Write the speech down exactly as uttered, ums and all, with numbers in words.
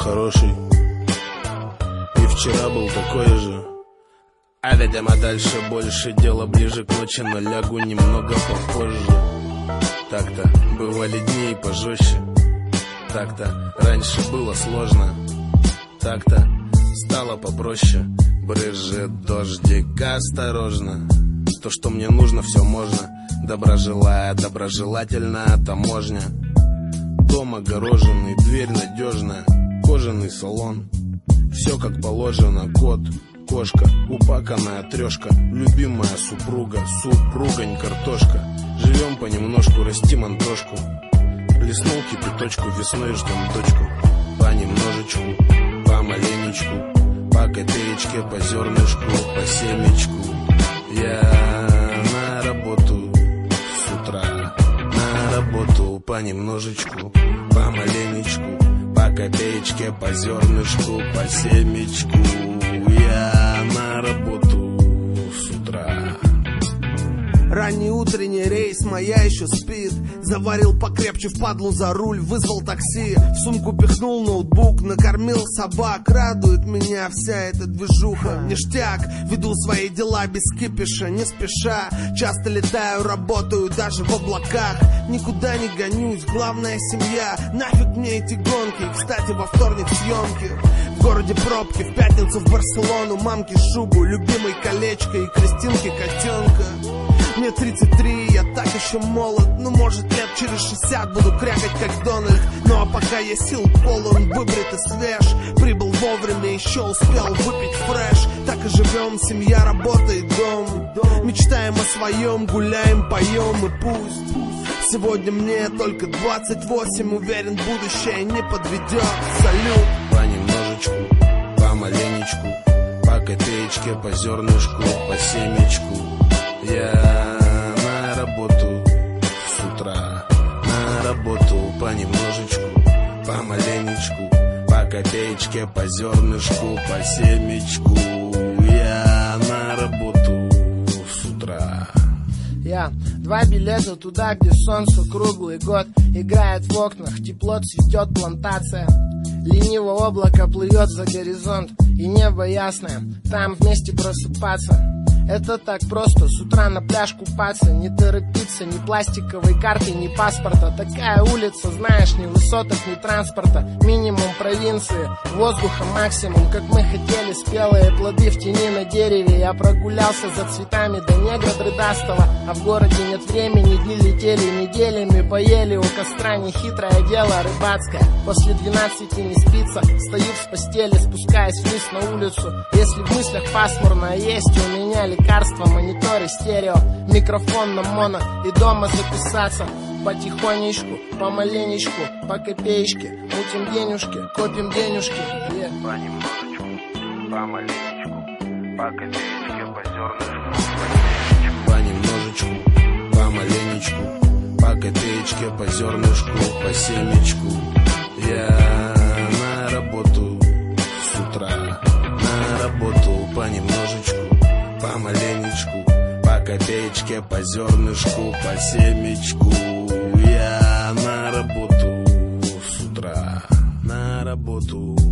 хороший, и вчера был такой же. А ведем, а дальше больше, дело ближе к ночи, но лягу немного попозже. Так-то бывали дни и пожестче, так-то раньше было сложно, так-то стало попроще. Брызжет дождик, осторожно, то, что мне нужно, все можно. Доброжелая, доброжелательная таможня. Дом огороженный, дверь надежная, кожаный салон, все как положено. Кот, кошка, упаканная трешка, любимая супруга, супругань, картошка. Живем понемножку, растим антошку. Плеснул кипяточку, весной ждем дочку. Понемножечку, помаленечку, по копеечке, по зернышку, по семечку. Я на работу с утра, на работу понемножечку, помаленечку, по копеечке, по зернышку, по семечку. Я на работу с утра. Ранний утренний рейс, моя еще спит. Заварил покрепче впадлу за руль, вызвал такси. В сумку пихнул ноутбук, накормил собак. Радует меня вся эта движуха. Ништяк, веду свои дела без кипиша, не спеша. Часто летаю, работаю даже в облаках. Никуда не гонюсь, главное семья. Нафиг мне эти гонки, кстати, во вторник съемки. В городе пробки, в пятницу в Барселону. Мамке шубу, любимой колечко и Кристинке котенка. Мне тридцать три, я так еще молод. Ну, может, лет через шестьдесят буду крякать, как Дональд. Ну, а пока я сил полон, выбрит и свеж. Прибыл вовремя, еще успел выпить фреш. Так и живем, семья, работа и дом. Мечтаем о своем, гуляем, поем и пусть. Сегодня мне только двадцать восемь, уверен, будущее не подведет. Салют. Понемножечку, помаленечку, по копеечке, по зернышку, по семечку. Я на работу с утра, на работу понемножечку, помаленечку, по копеечке, по зернышку, по семечку. Я на работу с утра. Я два билета туда, где солнце круглый год играет в окнах, тепло цветет плантация. Лениво облако плывет за горизонт, и небо ясное, там вместе просыпаться. Это так просто, с утра на пляж купаться, не торопиться, ни пластиковой карты, ни паспорта. Такая улица, знаешь, ни высоток, ни транспорта. Минимум провинции, воздуха максимум, как мы хотели. Спелые плоды в тени на дереве. Я прогулялся за цветами до негра дрыдастого. А в городе нет времени, дни летели неделями. Поели у костра, нехитрое дело рыбацкое. После двенадцати не спится, стою с постели, спускаясь вниз на улицу. Если в мыслях пасмурно, есть у меня лекарства, мониторы, стерео, микрофон на моно и дома записаться. Потихонечку, помаленечку, по копеечке, мутим денежки, копим денежки. Yeah. Понемножечку, помаленечку, по копеечке, по зернышку, понемножечку, помаленечку, по копеечке, по зернышку, по семечку. Я на работу с утра, на работу понемножечку, помаленечку, по копеечке, по зернышку, по семечку. Я на работу с утра, на работу.